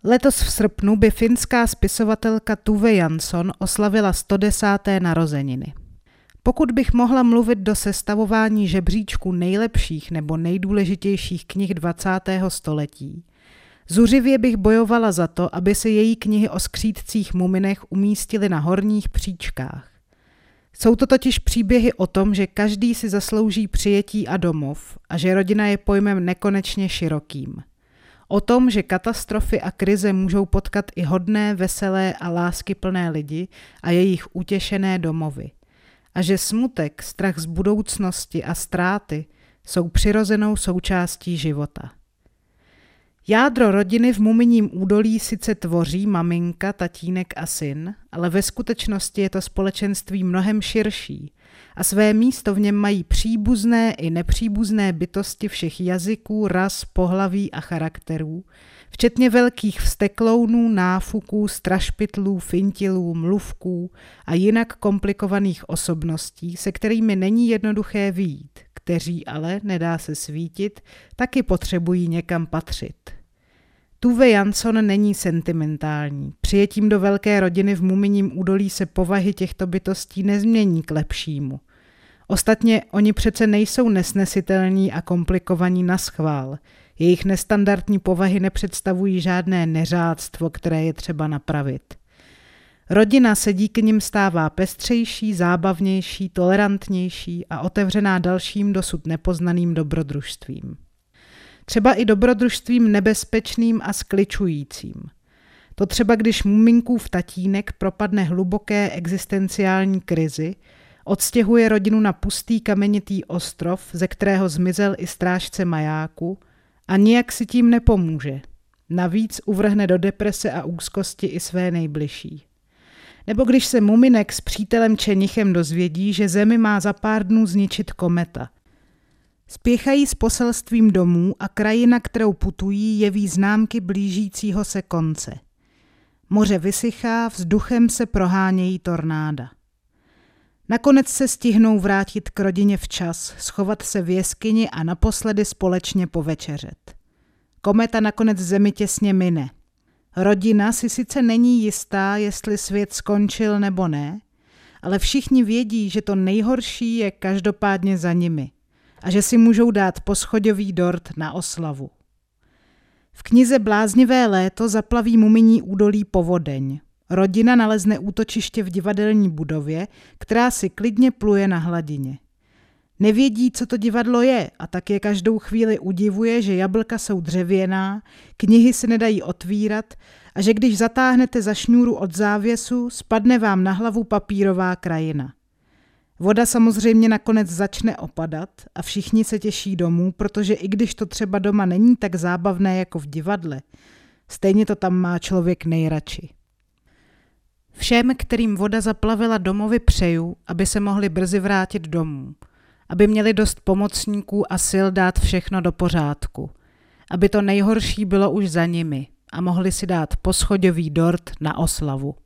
Letos v srpnu by finská spisovatelka Tove Jansson oslavila 110. narozeniny. Pokud bych mohla mluvit do sestavování žebříčku nejlepších nebo nejdůležitějších knih 20. století, zuřivě bych bojovala za to, aby se její knihy o skřídcích muminech umístily na horních příčkách. Jsou to totiž příběhy o tom, že každý si zaslouží přijetí a domov a že rodina je pojmem nekonečně širokým. O tom, že katastrofy a krize můžou potkat i hodné, veselé a láskyplné lidi a jejich utěšené domovy. A že smutek, strach z budoucnosti a ztráty jsou přirozenou součástí života. Jádro rodiny v Muminím údolí sice tvoří maminka, tatínek a syn, ale ve skutečnosti je to společenství mnohem širší a své místo v něm mají příbuzné i nepříbuzné bytosti všech jazyků, ras, pohlaví a charakterů, včetně velkých vzteklounů, náfuků, strašpitlů, fintilů, mluvků a jinak komplikovaných osobností, se kterými není jednoduché vyjít, kteří ale, nedá se svítit, taky potřebují někam patřit. Tove Jansson není sentimentální. Přijetím do velké rodiny v Muminím údolí se povahy těchto bytostí nezmění k lepšímu. Ostatně oni přece nejsou nesnesitelní a komplikovaní naschvál. Jejich nestandardní povahy nepředstavují žádné neřádstvo, které je třeba napravit. Rodina se díky nim stává pestřejší, zábavnější, tolerantnější a otevřená dalším dosud nepoznaným dobrodružstvím. Třeba i dobrodružstvím nebezpečným a skličujícím. To třeba když Muminkův tatínek propadne hluboké existenciální krizi, odstěhuje rodinu na pustý kamenitý ostrov, ze kterého zmizel i strážce majáku a nijak si tím nepomůže. Navíc uvrhne do deprese a úzkosti i své nejbližší. Nebo když se Muminek s přítelem Čenichem dozvědí, že Zemi má za pár dnů zničit kometa. Spěchají s poselstvím domů a krajina, kterou putují, jeví známky blížícího se konce. Moře vysychá, vzduchem se prohánějí tornáda. Nakonec se stihnou vrátit k rodině včas, schovat se v jeskyni a naposledy společně povečeřet. Kometa nakonec Zemi těsně mine. Rodina si sice není jistá, jestli svět skončil nebo ne, ale všichni vědí, že to nejhorší je každopádně za nimi a že si můžou dát poschodový dort na oslavu. V knize Bláznivé léto zaplaví Muminí údolí povodeň. Rodina nalezne útočiště v divadelní budově, která si klidně pluje na hladině. Nevědí, co to divadlo je a tak je každou chvíli udivuje, že jablka jsou dřevěná, knihy se nedají otvírat a že když zatáhnete za šňůru od závěsu, spadne vám na hlavu papírová krajina. Voda samozřejmě nakonec začne opadat a všichni se těší domů, protože i když to třeba doma není tak zábavné jako v divadle, stejně to tam má člověk nejradši. Všem, kterým voda zaplavila domovy, přeju, aby se mohli brzy vrátit domů, aby měli dost pomocníků a sil dát všechno do pořádku, aby to nejhorší bylo už za nimi a mohli si dát poschodový dort na oslavu.